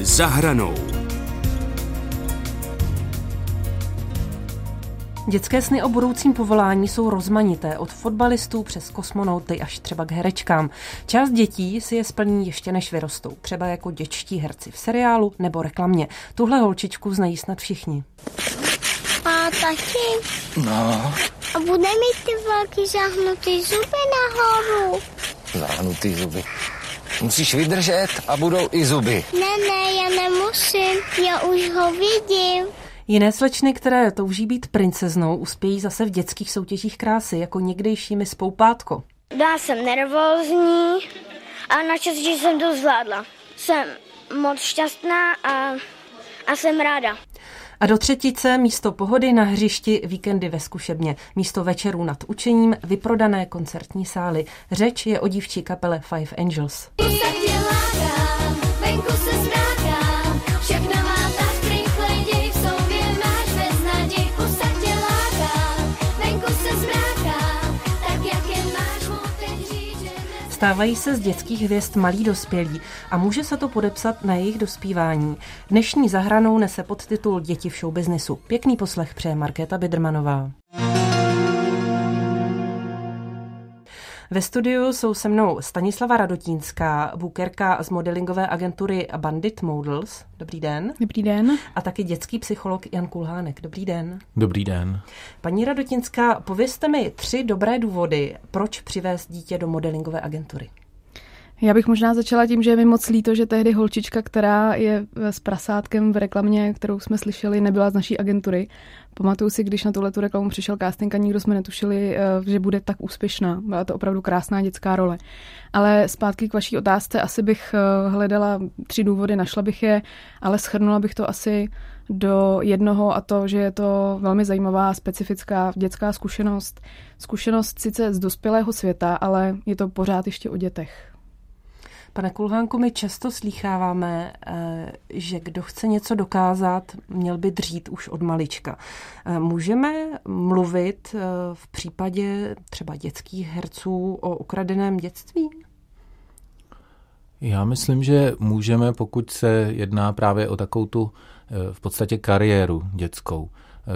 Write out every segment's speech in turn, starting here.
Za hranou. Dětské sny o budoucím povolání jsou rozmanité, od fotbalistů přes kosmonauty až třeba k herečkám. Část dětí si je splní ještě než vyrostou, třeba jako dětští herci v seriálu nebo reklamě. Tuhle holčičku znají snad všichni. A taky? No. A bude mít ty velký zahnutý zuby nahoru? Zahnutý zuby. Musíš vydržet a budou i zuby. Ne, já nemusím, já už ho vidím. Jiné slečny, které touží být princeznou, uspějí zase v dětských soutěžích krásy, jako někdejší Miss Poupátko. Já jsem nervózní a naštěstí jsem to zvládla. Jsem moc šťastná a jsem ráda. A do třetice místo pohody na hřišti, víkendy ve zkušebně, místo večerů nad učením, vyprodané koncertní sály. Řeč je o dívčí kapele Five Angels. Stávají se z dětských hvězd malí dospělí a může se to podepsat na jejich dospívání. Dnešní Za hranou nese podtitul Děti v showbiznisu. Pěkný poslech přeje Markéta Bidrmanová. Ve studiu jsou se mnou Stanislava Radotínská, bookerka z modelingové agentury Bandit Models. Dobrý den. Dobrý den. A taky dětský psycholog Jan Kulhánek. Dobrý den. Dobrý den. Paní Radotínská, povězte mi 3 dobré důvody, proč přivést dítě do modelingové agentury. Já bych možná začala tím, že je mi moc líto, že tehdy holčička, která je s prasátkem v reklamě, kterou jsme slyšeli, nebyla z naší agentury. Pamatuju si, když na tuhletu reklamu přišel casting a nikdo jsme netušili, že bude tak úspěšná. Byla to opravdu krásná dětská role. Ale zpátky k vaší otázce, asi bych hledala 3 důvody, našla bych je, ale shrnula bych to asi do jednoho, a to, že je to velmi zajímavá, specifická dětská zkušenost. Zkušenost sice z dospělého světa, ale je to pořád ještě o dětech. Pane Kulhánku, my často slýcháváme, že kdo chce něco dokázat, měl by dřít už od malička. Můžeme mluvit v případě třeba dětských herců o ukradeném dětství? Já myslím, že můžeme, pokud se jedná právě o takovou tu v podstatě kariéru dětskou.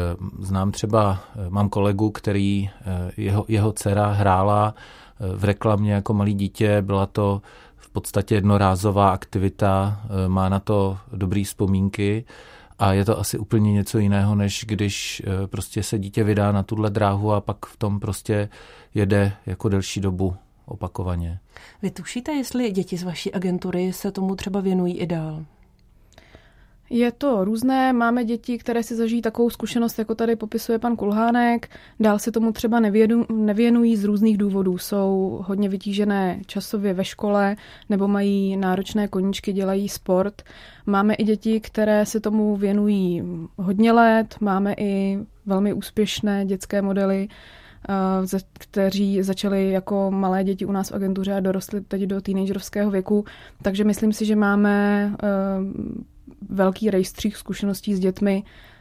Mám kolegu, který jeho dcera hrála v reklamě jako malý dítě, byla to v podstatě jednorázová aktivita, má na to dobrý vzpomínky a je to asi úplně něco jiného, než když prostě se dítě vydá na tuhle dráhu a pak v tom prostě jede jako delší dobu opakovaně. Vy tušíte, jestli děti z vaší agentury se tomu třeba věnují i dál? Je to různé, máme děti, které si zažijí takovou zkušenost, jako tady popisuje pan Kulhánek, dál se tomu třeba nevěnují z různých důvodů, jsou hodně vytížené časově ve škole nebo mají náročné koníčky, dělají sport. Máme i děti, které se tomu věnují hodně let, máme i velmi úspěšné dětské modely, kteří začali jako malé děti u nás v agentuře a dorostli teď do teenagerovského věku, takže myslím si, že máme velký rejstřík zkušeností s dětmi.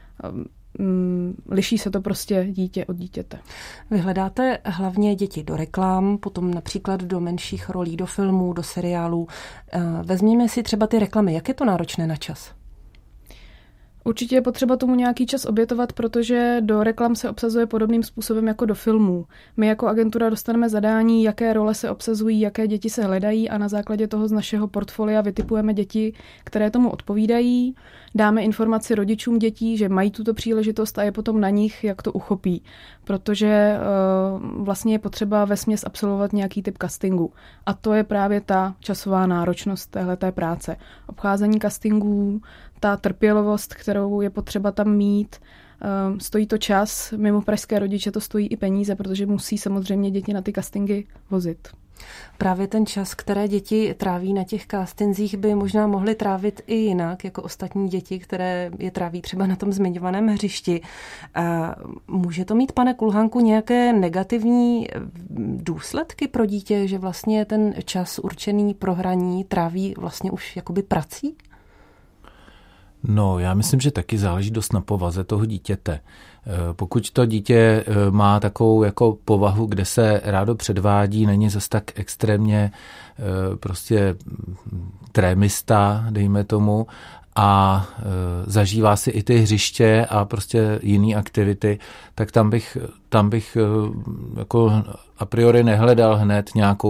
Liší se to prostě dítě od dítěte. Vy hledáte hlavně děti do reklam, potom například do menších rolí, do filmů, do seriálů. Vezměme si třeba ty reklamy. Jak je to náročné na čas? Určitě je potřeba tomu nějaký čas obětovat, protože do reklam se obsazuje podobným způsobem jako do filmů. My jako agentura dostaneme zadání, jaké role se obsazují, jaké děti se hledají a na základě toho z našeho portfolia vytipujeme děti, které tomu odpovídají. Dáme informaci rodičům dětí, že mají tuto příležitost a je potom na nich, jak to uchopí. Protože vlastně je potřeba vesměs absolvovat nějaký typ castingu. A to je právě ta časová náročnost téhleté práce. Obcházení castingů, ta trpělivost, kterou je potřeba tam mít. Stojí to čas, mimo pražské rodiče to stojí i peníze, protože musí samozřejmě děti na ty castingy vozit. Právě ten čas, které děti tráví na těch castingzích, by možná mohly trávit i jinak, jako ostatní děti, které je tráví třeba na tom zmiňovaném hřišti. Může to mít, pane Kulhánku, nějaké negativní důsledky pro dítě, že vlastně ten čas určený pro hraní tráví vlastně už jakoby prací? No, já myslím, že taky záleží dost na povaze toho dítěte. Pokud to dítě má takovou jako povahu, kde se rádo předvádí, není zas tak extrémně prostě trémista, dejme tomu, a zažívá si i ty hřiště a prostě jiné aktivity, tak tam bych jako a priori nehledal hned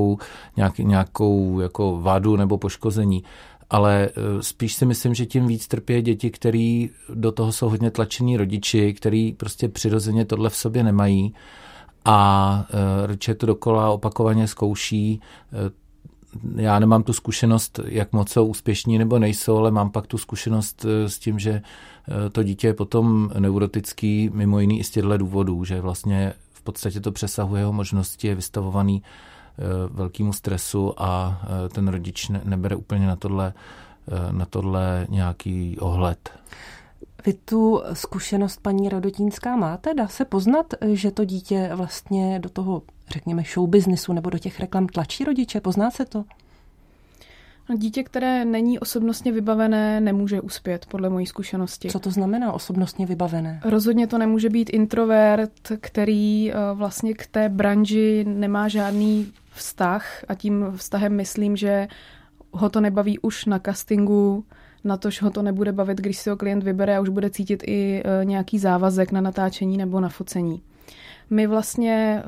nějakou jako vadu nebo poškození. Ale spíš si myslím, že tím víc trpí děti, který do toho jsou hodně tlačení rodiči, který prostě přirozeně tohle v sobě nemají a rodiče to dokola opakovaně zkouší. Já nemám tu zkušenost, jak moc jsou úspěšní nebo nejsou, ale mám pak tu zkušenost s tím, že to dítě je potom neurotický, mimo jiný i z těchto důvodů, že vlastně v podstatě to přesahuje jeho možnosti, je vystavovaný velkému stresu a ten rodič nebere úplně na tohle nějaký ohled. Vy tu zkušenost, paní Radotínská, máte? Dá se poznat, že to dítě vlastně do toho, řekněme, showbiznisu nebo do těch reklam tlačí rodiče? Pozná se to? Dítě, které není osobnostně vybavené, nemůže uspět, podle mojí zkušenosti. Co to znamená osobnostně vybavené? Rozhodně to nemůže být introvert, který vlastně k té branži nemá žádný vztah a tím vztahem myslím, že ho to nebaví už na castingu, natož ho to nebude bavit, když si ho klient vybere a už bude cítit i nějaký závazek na natáčení nebo na focení. My vlastně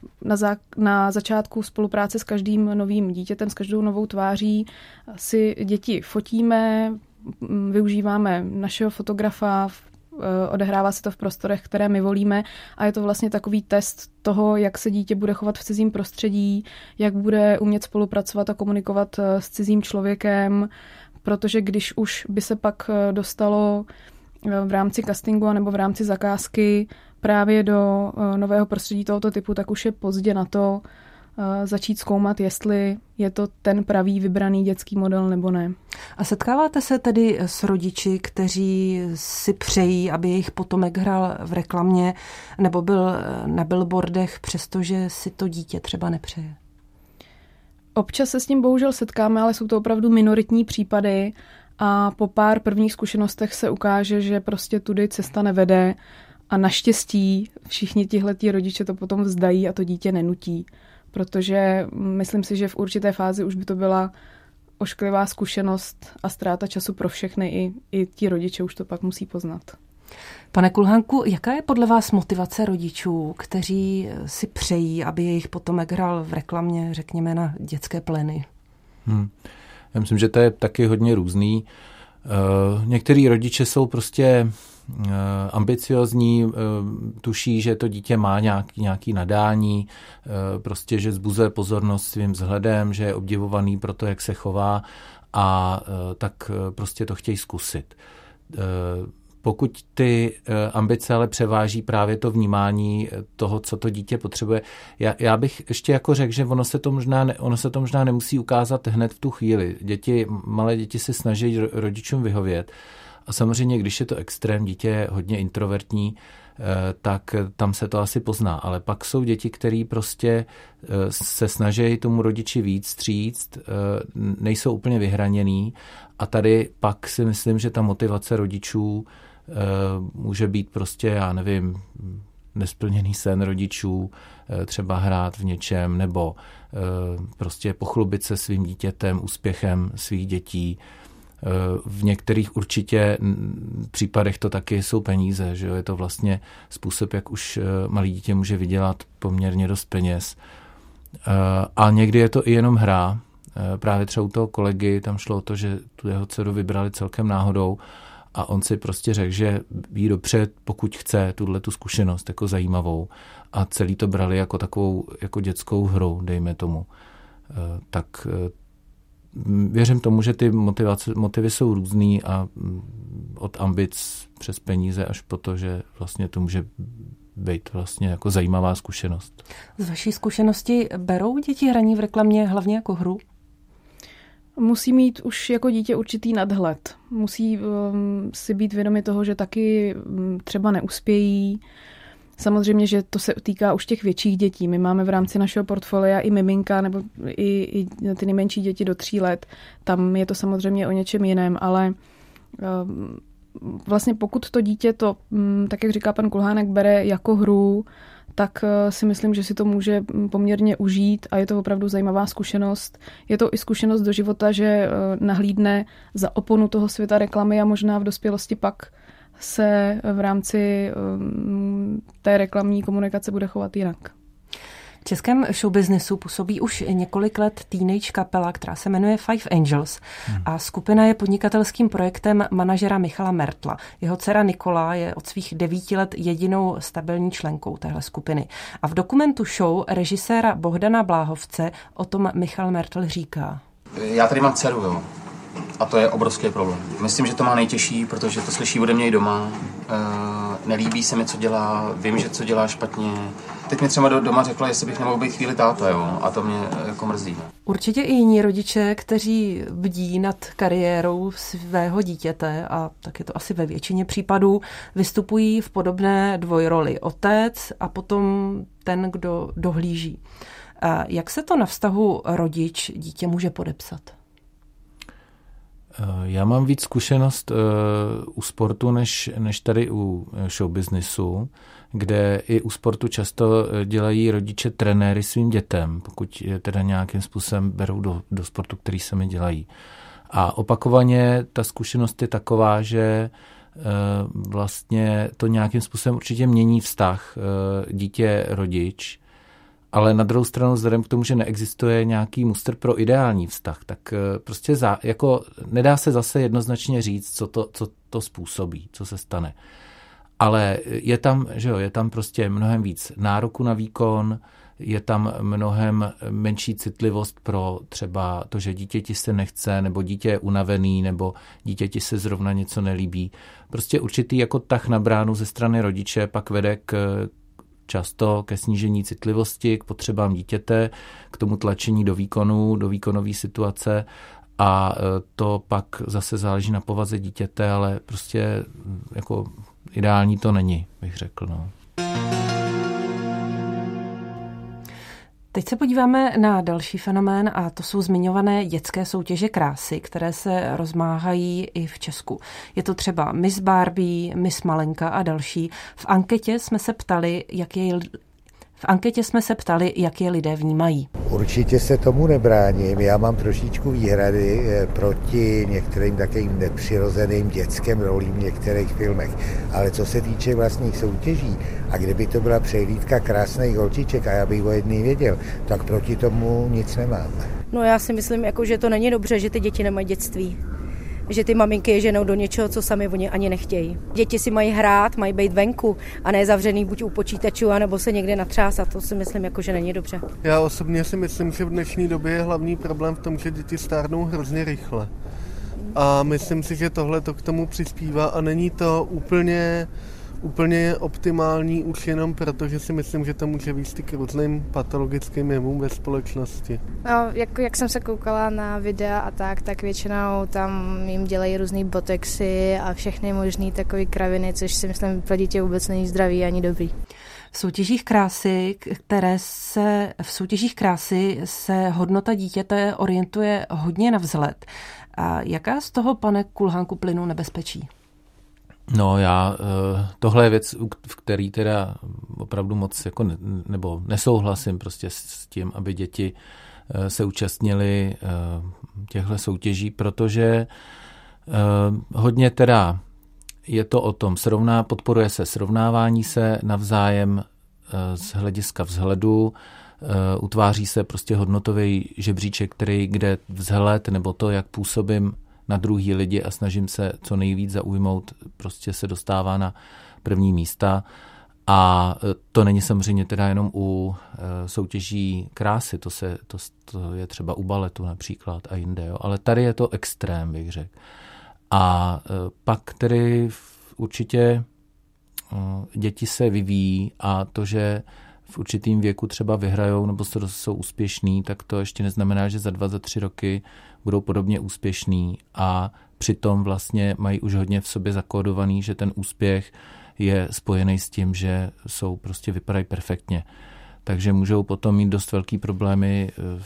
na začátku spolupráce s každým novým dítětem, s každou novou tváří si děti fotíme, využíváme našeho fotografa, odehrává se to v prostorech, které my volíme a je to vlastně takový test toho, jak se dítě bude chovat v cizím prostředí, jak bude umět spolupracovat a komunikovat s cizím člověkem, protože když už by se pak dostalo v rámci castingu nebo v rámci zakázky právě do nového prostředí tohoto typu, tak už je pozdě na to začít zkoumat, jestli je to ten pravý vybraný dětský model nebo ne. A setkáváte se tedy s rodiči, kteří si přejí, aby jejich potomek hrál v reklamě nebo byl na billboardech, přestože si to dítě třeba nepřeje? Občas se s tím bohužel setkáme, ale jsou to opravdu minoritní případy a po pár prvních zkušenostech se ukáže, že prostě tudy cesta nevede a naštěstí všichni tihleti rodiče to potom vzdají a to dítě nenutí, protože myslím si, že v určité fázi už by to byla ošklivá zkušenost a ztráta času pro všechny, i ti rodiče už to pak musí poznat. Pane Kulhánku, jaká je podle vás motivace rodičů, kteří si přejí, aby jejich potomek hrál v reklamě, řekněme, na dětské pleny? Já myslím, že to je taky hodně různý. Některý rodiče jsou prostě ambiciozní, tuší, že to dítě má nějaký nadání, prostě, že vzbuzuje pozornost svým vzhledem, že je obdivovaný pro to, jak se chová a tak prostě to chtějí zkusit. Pokud ty ambice ale převáží právě to vnímání toho, co to dítě potřebuje, já bych ještě jako řekl, že ono se to možná nemusí ukázat hned v tu chvíli. Malé děti se snaží rodičům vyhovět a samozřejmě, když je to extrém, dítě je hodně introvertní, tak tam se to asi pozná. Ale pak jsou děti, které prostě se snaží tomu rodiči víc vstříct, nejsou úplně vyhraněný a tady pak si myslím, že ta motivace rodičů může být prostě, já nevím, nesplněný sen rodičů, třeba hrát v něčem, nebo prostě pochlubit se svým dítětem, úspěchem svých dětí. V některých určitě případech to taky jsou peníze, že jo? Je to vlastně způsob, jak už malý dítě může vydělat poměrně dost peněz. A někdy je to i jenom hra. Právě třeba u toho kolegy tam šlo o to, že tu jeho dceru vybrali celkem náhodou a on si prostě řekl, že jí dopřed, pokud chce, tu zkušenost jako zajímavou a celý to brali jako takovou jako dětskou hru, dejme tomu. Tak věřím tomu, že ty motivy jsou různý a od ambic přes peníze až po to, že vlastně to může být vlastně jako zajímavá zkušenost. Z vaší zkušenosti berou děti hraní v reklamě hlavně jako hru? Musí mít už jako dítě určitý nadhled. Musí si být vědomi toho, že taky třeba neuspějí. Samozřejmě, že to se týká už těch větších dětí. My máme v rámci našeho portfolia i miminka nebo i ty nejmenší děti do 3 let. Tam je to samozřejmě o něčem jiném, ale vlastně pokud to dítě to, tak jak říká pan Kulhánek, bere jako hru, tak si myslím, že si to může poměrně užít a je to opravdu zajímavá zkušenost. Je to i zkušenost do života, že nahlídne za oponu toho světa reklamy a možná v dospělosti pak se v rámci té reklamní komunikace bude chovat jinak. V českém showbiznesu působí už několik let teenage kapela, která se jmenuje Five Angels a skupina je podnikatelským projektem manažera Michala Mertla. Jeho dcera Nikola je od svých 9 let jedinou stabilní členkou téhle skupiny. A v dokumentu show režiséra Bohdana Bláhovce o tom Michal Mertl říká. Já tady mám dceru, jo. A to je obrovský problém. Myslím, že to má nejtěžší, protože to slyší ode mě i doma. Nelíbí se mi, co dělá, vím, že co dělá špatně. Teď mi třeba doma řekla, jestli bych nemohl být chvíli táta, jo, a to mě jako mrzí. Určitě i jiní rodiče, kteří bdí nad kariérou svého dítěte, a tak je to asi ve většině případů, vystupují v podobné dvojroli. Otec a potom ten, kdo dohlíží. Jak se to na vztahu rodič-dítě může podepsat? Já mám víc zkušenost u sportu, než tady u showbiznisu, kde i u sportu často dělají rodiče trenéry svým dětem, pokud je teda nějakým způsobem berou do sportu, který sami dělají. A opakovaně ta zkušenost je taková, že vlastně to nějakým způsobem určitě mění vztah dítě-rodič, ale na druhou stranu, vzhledem k tomu, že neexistuje nějaký mustr pro ideální vztah, tak prostě jako nedá se zase jednoznačně říct, co to způsobí, co se stane. Ale je tam prostě mnohem víc nároku na výkon, je tam mnohem menší citlivost pro třeba to, že dítěti se nechce, nebo dítě je unavený, nebo dítěti se zrovna něco nelíbí. Prostě určitý jako tah na bránu ze strany rodiče pak vede často ke snížení citlivosti, k potřebám dítěte, k tomu tlačení do výkonu, do výkonové situace a to pak zase záleží na povaze dítěte, ale prostě jako ideální to není, bych řekl. No. Teď se podíváme na další fenomén a to jsou zmiňované dětské soutěže krásy, které se rozmáhají i v Česku. Je to třeba Miss Barbie, Miss Malenka a další. V anketě jsme se ptali, jak je lidé vnímají. Určitě se tomu nebráním. Já mám trošičku výhrady proti některým takovým nepřirozeným dětským rolím v některých filmech. Ale co se týče vlastních soutěží, a kdyby to byla přehlídka krásných holčiček a já bych o jedný věděl, tak proti tomu nic nemám. No já si myslím, že to není dobře, že ty děti nemají dětství. Že ty maminky je ženou do něčeho, co sami oni ani nechtějí. Děti si mají hrát, mají být venku a ne zavřený buď u počítačů, anebo se někde natřásat. To si myslím, že není dobře. Já osobně si myslím, že v dnešní době je hlavní problém v tom, že děti stárnou hrozně rychle. A myslím si, že tohle to k tomu přispívá a není to úplně optimální už jenom proto, že si myslím, že to může vést k různým patologickým jevům ve společnosti. No, jak jsem se koukala na videa a tak většinou tam jim dělají různý botexy a všechny možný takové kraviny, což si myslím pro dítě vůbec není zdravý ani dobrý. V soutěžích krásy se hodnota dítěte orientuje hodně na vzhled. A jaká z toho, pane Kulhánku, plynou nebezpečí? No tohle je věc, v který teda opravdu moc jako nebo nesouhlasím prostě s tím, aby děti se účastnily těchto soutěží, protože hodně teda je to o tom, podporuje se srovnávání se navzájem z hlediska vzhledu, utváří se prostě hodnotový žebříček, kde vzhled nebo to, jak působím na druhý lidi a snažím se co nejvíc zaujmout, prostě se dostává na první místa. A to není samozřejmě teda jenom u soutěží krásy, to je třeba u baletu například a jinde, jo? Ale tady je to extrém, bych řekl. A pak tedy určitě děti se vyvíjí a to, že v určitým věku třeba vyhrajou nebo jsou úspěšní, tak to ještě neznamená, že za 2, za 3 roky budou podobně úspěšní a přitom vlastně mají už hodně v sobě zakódovaný, že ten úspěch je spojený s tím, že vypadají perfektně. Takže můžou potom mít dost velký problémy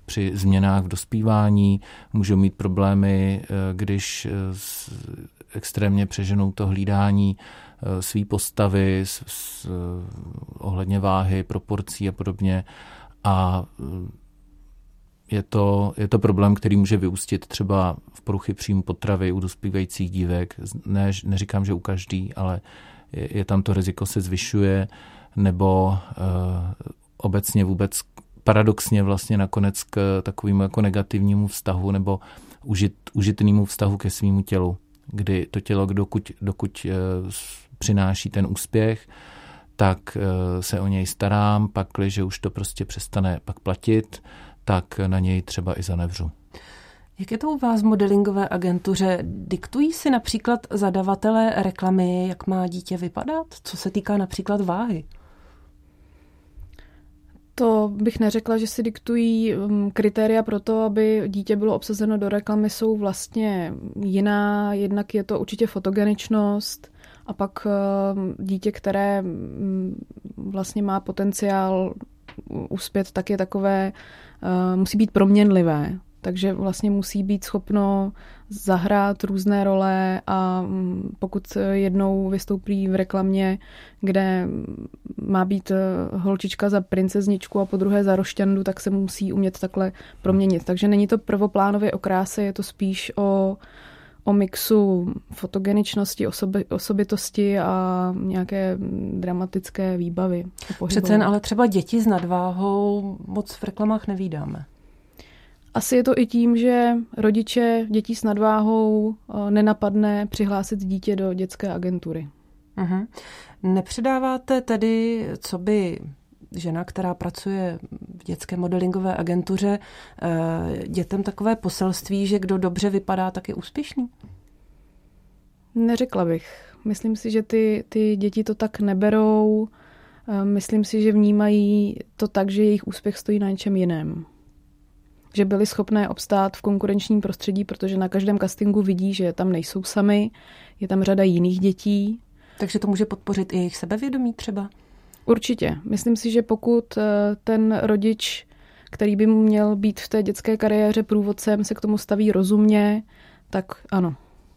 při změnách v dospívání, můžou mít problémy, když extrémně přeženou to hlídání své postavy, ohledně váhy, proporcí a podobně. A je to problém, který může vyústit třeba v poruchy příjmu potravy u dospívajících dívek. Neříkám, že u každý, ale je tam to riziko se zvyšuje, nebo obecně vůbec paradoxně vlastně nakonec k takovému jako negativnímu vztahu nebo užitnému vztahu ke svému tělu, kdy to tělo, dokud přináší ten úspěch, tak se o něj starám, pakliže už to prostě přestane pak platit, tak na něj třeba i zanevřu. Jak je to u vás v modelingové agentuře? Diktují si například zadavatelé reklamy, jak má dítě vypadat? Co se týká například váhy? To bych neřekla, že si diktují kritéria pro to, aby dítě bylo obsazeno do reklamy, jsou vlastně jiná. Jednak je to určitě fotogeničnost a pak dítě, které vlastně má potenciál uspět, tak je takové, musí být proměnlivé. Takže vlastně musí být schopno zahrát různé role a pokud jednou vystoupí v reklamě, kde má být holčička za princezničku a po druhé za rošťandu, tak se musí umět takhle proměnit. Takže není to prvoplánově o kráse, je to spíš o mixu fotogeničnosti, osobitosti a nějaké dramatické výbavy. Přece jen ale třeba děti s nadváhou moc v reklamách nevídáme. Asi je to i tím, že rodiče dětí s nadváhou nenapadne přihlásit dítě do dětské agentury. Uh-huh. Nepředáváte tedy, co by žena, která pracuje v dětské modelingové agentuře, dětem takové poselství, že kdo dobře vypadá, tak je úspěšný? Neřekla bych. Myslím si, že ty děti to tak neberou. Myslím si, že vnímají to tak, že jejich úspěch stojí na něčem jiném. Že byli schopné obstát v konkurenčním prostředí, protože na každém castingu vidí, že tam nejsou sami, je tam řada jiných dětí. Takže to může podpořit i jejich sebevědomí třeba? Určitě. Myslím si, že pokud ten rodič, který by mu měl být v té dětské kariéře průvodcem, se k tomu staví rozumně, tak ano.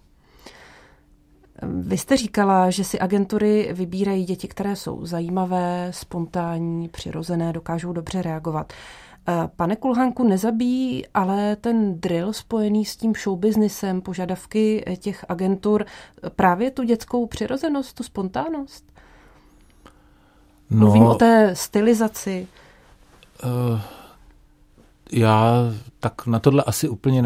Vy jste říkala, že si agentury vybírají děti, které jsou zajímavé, spontánní, přirozené, dokážou dobře reagovat. Pane Kulhánku, nezabíjí ale ten drill spojený s tím showbiznisem, požadavky těch agentur právě tu dětskou přirozenost, tu spontánnost? Mluvím o té stylizaci. Já tak na tohle asi úplně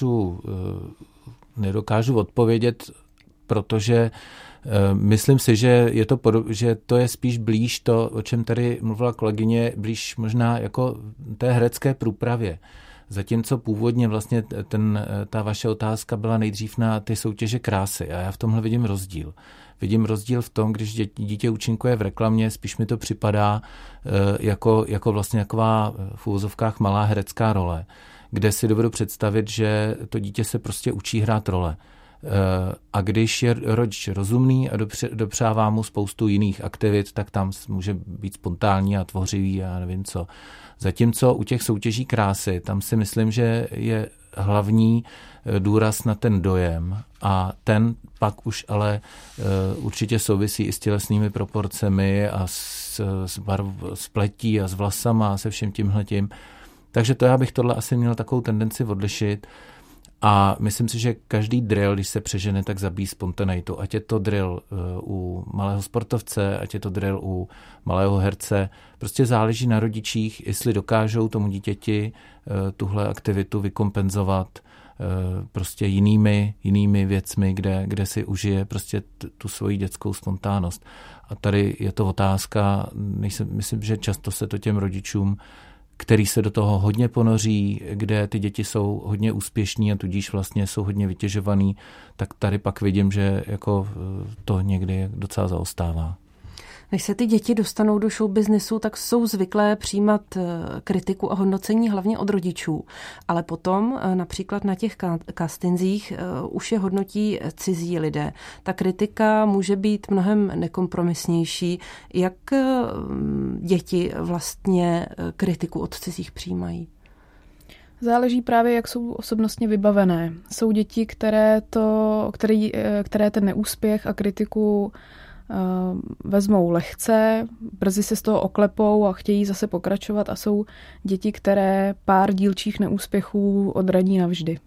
nedokážu odpovědět, protože myslím si, že že to je spíš blíž to, o čem tady mluvila kolegyně, blíž možná jako té herecké průpravě. Zatímco původně vlastně ta vaše otázka byla nejdřív na ty soutěže krásy a já v tomhle vidím rozdíl. Vidím rozdíl v tom, když dítě účinkuje v reklamě, spíš mi to připadá jako vlastně taková v uvozovkách malá herecká role, kde si dovedu představit, že to dítě se prostě učí hrát role. A když je rodič rozumný a dopřává mu spoustu jiných aktivit, tak tam může být spontánní a tvořivý a nevím co. Zatímco u těch soutěží krásy, tam si myslím, že je hlavní důraz na ten dojem a ten pak už ale určitě souvisí i s tělesnými proporcemi a s pletí a s vlasama a se všem tímhletím. Takže to já bych tohle asi měl takovou tendenci odlišit. A myslím si, že každý drill, když se přežene, tak zabíjí spontanitu. Ať je to drill u malého sportovce, ať je to drill u malého herce. Prostě záleží na rodičích, jestli dokážou tomu dítěti tuhle aktivitu vykompenzovat prostě jinými věcmi, kde si užije prostě tu svoji dětskou spontánnost. A tady je to otázka, myslím, že často se to těm rodičům, který se do toho hodně ponoří, kde ty děti jsou hodně úspěšní a tudíž vlastně jsou hodně vytěžovaný, tak tady pak vidím, že jako to někdy docela zaostává. Než se ty děti dostanou do showbiznesu, tak jsou zvyklé přijímat kritiku a hodnocení hlavně od rodičů. Ale potom například na těch castingzích už je hodnotí cizí lidé. Ta kritika může být mnohem nekompromisnější. Jak děti vlastně kritiku od cizích přijímají? Záleží právě, jak jsou osobnostně vybavené. Jsou děti, které ten neúspěch a kritiku vezmou lehce, brzy se z toho oklepou a chtějí zase pokračovat, a jsou děti, které pár dílčích neúspěchů odradí navždy.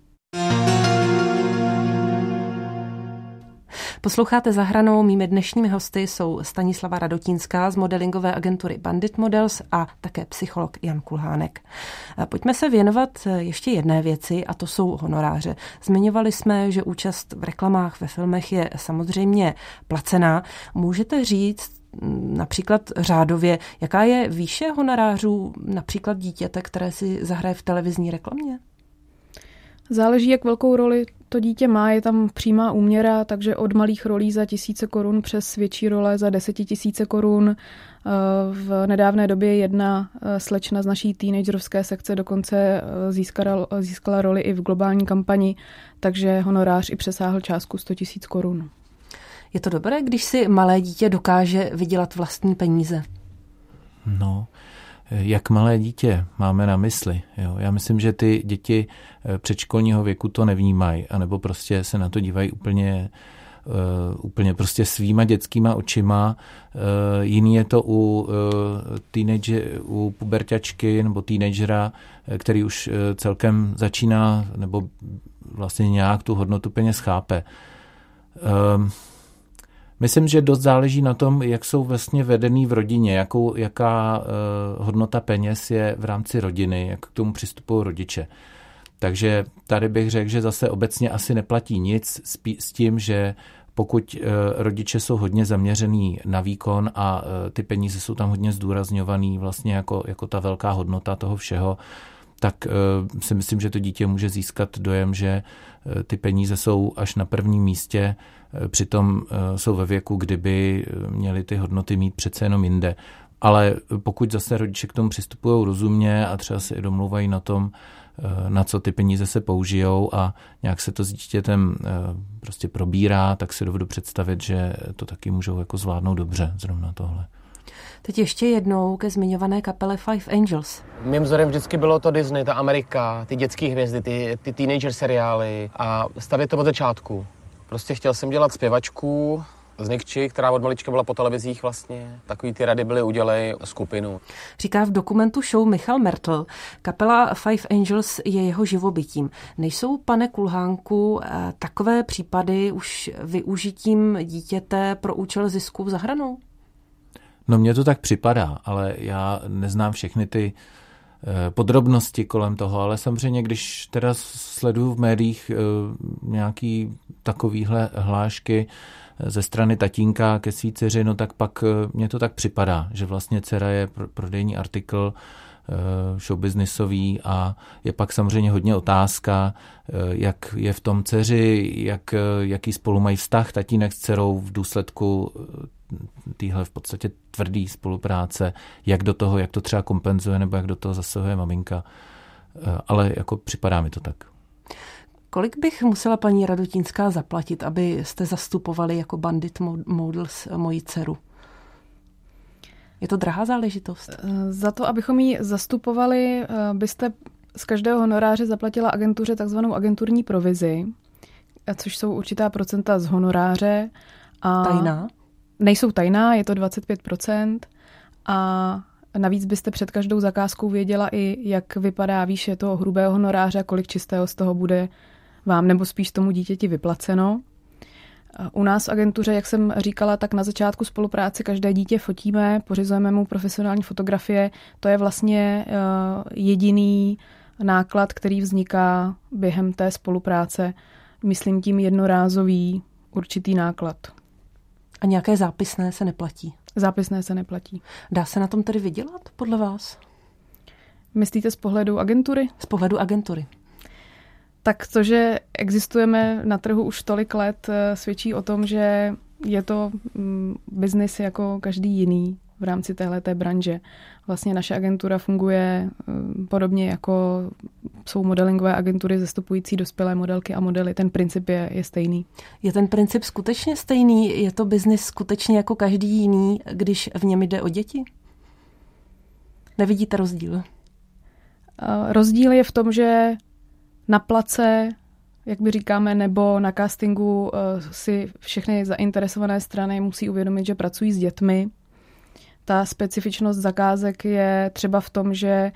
Posloucháte Za hranou, mými dnešními hosty jsou Stanislava Radotínská z modelingové agentury Bandit Models a také psycholog Jan Kulhánek. Pojďme se věnovat ještě jedné věci, a to jsou honoráře. Zmiňovali jsme, že účast v reklamách ve filmech je samozřejmě placená. Můžete říct například řádově, jaká je výše honorářů například dítěte, které si zahraje v televizní reklamě? Záleží, jak velkou roli to dítě má, je tam přímá úměra, takže od malých rolí za 1000 korun přes větší role za 10 000 korun. V nedávné době jedna slečna z naší teenagerovské sekce dokonce získala roli i v globální kampani, takže honorář i přesáhl částku 100 000 korun. Je to dobré, když si malé dítě dokáže vydělat vlastní peníze? No, jak malé dítě máme na mysli. Jo? Já myslím, že ty děti předškolního věku to nevnímají, anebo prostě se na to dívají úplně prostě svýma dětskýma očima. Jiný je to u puberťačky nebo teenagera, který už celkem začíná nebo vlastně nějak tu hodnotu peněz chápe. Myslím, že dost záleží na tom, jak jsou vlastně vedený v rodině, jaká hodnota peněz je v rámci rodiny, jak k tomu přistupují rodiče. Takže tady bych řekl, že zase obecně asi neplatí nic s tím, že pokud rodiče jsou hodně zaměřený na výkon a ty peníze jsou tam hodně zdůrazňovaný vlastně jako ta velká hodnota toho všeho, tak si myslím, že to dítě může získat dojem, že ty peníze jsou až na prvním místě, přitom jsou ve věku, kdyby měli ty hodnoty mít přece jenom jinde. Ale pokud zase rodiče k tomu přistupují rozumně a třeba se i domluvají na tom, na co ty peníze se použijou a nějak se to s dítětem prostě probírá, tak si dovedu představit, že to taky můžou jako zvládnout dobře, zrovna tohle. Teď ještě jednou ke zmiňované kapele Five Angels. Mým vzorem vždycky bylo to Disney, ta Amerika, ty dětské hvězdy, ty teenager seriály a stavět to od začátku. Prostě chtěl jsem dělat zpěvačku z Nikči, která od malička byla po televizích vlastně. Takový ty rady byly, udělej skupinu. Říká v dokumentu Show Michal Mertl. Kapela Five Angels je jeho živobytím. Nejsou, pane Kulhánku, takové případy už využitím dítěte pro účel zisku za hranou? No mně to tak připadá, ale já neznám všechny ty podrobnosti kolem toho, ale samozřejmě, když teda sleduju v médiích nějaký takovýhle hlášky ze strany tatínka ke svý dceři, no tak pak mně to tak připadá, že vlastně dcera je prodejní artikl showbiznisový a je pak samozřejmě hodně otázka, jak je v tom dceři, jaký spolu mají vztah tatínek s dcerou v důsledku téhle v podstatě tvrdý spolupráce, jak to třeba kompenzuje nebo jak do toho zasahuje maminka. Ale jako připadá mi to tak. Kolik bych musela paní Radotínská zaplatit, abyste zastupovali jako Bandit Models moji dceru? Je to drahá záležitost? Za to, abychom ji zastupovali, byste z každého honoráře zaplatila agentuře takzvanou agenturní provizi, což jsou určitá procenta z honoráře. A tajná? Nejsou tajná, je to 25%. A navíc byste před každou zakázkou věděla i, jak vypadá výše toho hrubého honoráře a kolik čistého z toho bude vám nebo spíš tomu dítěti vyplaceno. U nás v agentuře, jak jsem říkala, tak na začátku spolupráce každé dítě fotíme, pořizujeme mu profesionální fotografie. To je vlastně jediný náklad, který vzniká během té spolupráce. Myslím tím jednorázový určitý náklad. A nějaké zápisné se neplatí? Zápisné se neplatí. Dá se na tom tedy vydělat, podle vás? Myslíte z pohledu agentury? Z pohledu agentury. Tak to, že existujeme na trhu už tolik let, svědčí o tom, že je to biznis jako každý jiný v rámci téhleté branže. Vlastně naše agentura funguje podobně jako jsou modelingové agentury zastupující dospělé modelky a modely. Ten princip je stejný. Je ten princip skutečně stejný? Je to biznis skutečně jako každý jiný, když v něm jde o děti? Nevidíte rozdíl? Rozdíl je v tom, že na place, jak by říkáme, nebo na castingu si všechny zainteresované strany musí uvědomit, že pracují s dětmi. Ta specifičnost zakázek je třeba v tom, že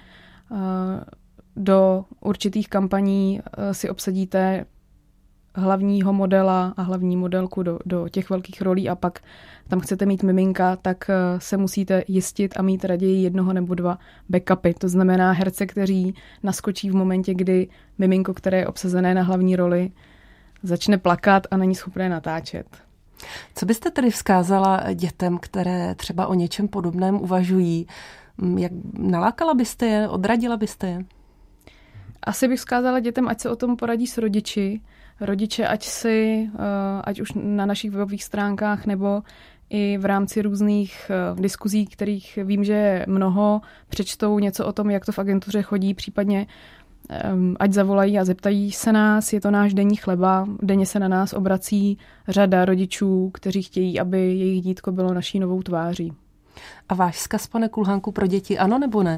do určitých kampaní si obsadíte hlavního modela a hlavní modelku do těch velkých rolí a pak tam chcete mít miminka, tak se musíte jistit a mít raději 1 nebo 2 backupy. To znamená herce, kteří naskočí v momentě, kdy miminko, které je obsazené na hlavní roli, začne plakat a není schopné natáčet. Co byste tedy vzkázala dětem, které třeba o něčem podobném uvažují? Jak nalákala byste je, odradila byste je? Asi bych vzkázala dětem, ať se o tom poradí s rodiči. Rodiče, ať už na našich webových stránkách nebo i v rámci různých diskuzí, kterých vím, že je mnoho, přečtou něco o tom, jak to v agentuře chodí, případně ať zavolají a zeptají se nás, je to náš denní chleba, denně se na nás obrací řada rodičů, kteří chtějí, aby jejich dítko bylo naší novou tváří. A váš vzkaz, pane Kulhánku, pro děti, ano nebo ne?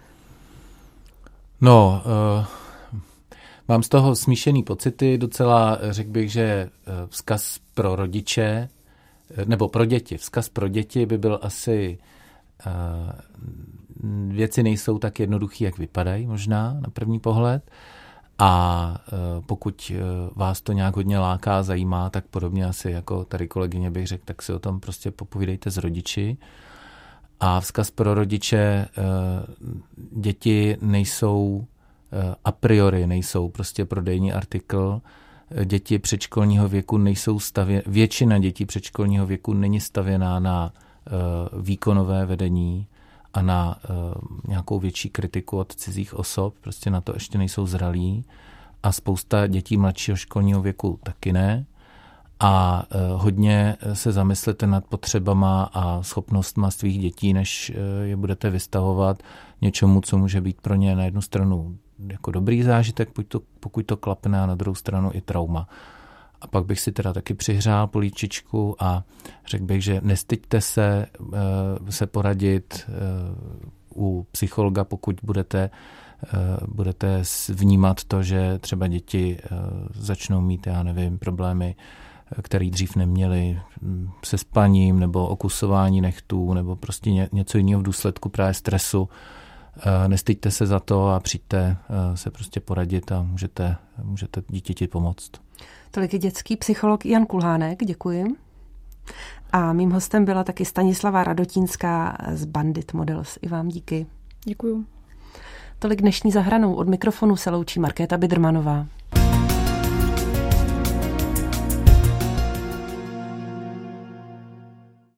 No, mám z toho smíšený pocity, docela řekl bych, že vzkaz pro rodiče, nebo pro děti, vzkaz pro děti by byl asi, věci nejsou tak jednoduchý, jak vypadají možná na první pohled a pokud vás to nějak hodně láká, zajímá, tak podobně asi jako tady kolegyně bych řekl, tak si o tom prostě popovídejte s rodiči. A vzkaz pro rodiče, děti nejsou a priori nejsou prostě prodejní artikl. Děti předškolního věku nejsou většina dětí předškolního věku není stavěná na výkonové vedení a na nějakou větší kritiku od cizích osob, prostě na to ještě nejsou zralí a spousta dětí mladšího školního věku taky ne. A hodně se zamyslete nad potřebama a schopnostma svých dětí, než je budete vystavovat něčemu, co může být pro ně na jednu stranu jako dobrý zážitek, pokud to klapne, a na druhou stranu i trauma. A pak bych si teda taky přihřál políčičku a řekl bych, že nestyďte se poradit u psychologa, pokud budete vnímat to, že třeba děti začnou mít, já nevím, problémy, který dřív neměli, se spaním nebo okusování nechtů nebo prostě něco jiného v důsledku právě stresu. Nestyďte se za to a přijďte se prostě poradit a můžete dítěti pomoct. Tolik je dětský psycholog Jan Kulhánek, děkuji. A mým hostem byla taky Stanislava Radotínská z Bandit Models. I vám díky. Děkuju. Tolik dnešní Za hranou. Od mikrofonu se loučí Markéta Bidrmanová.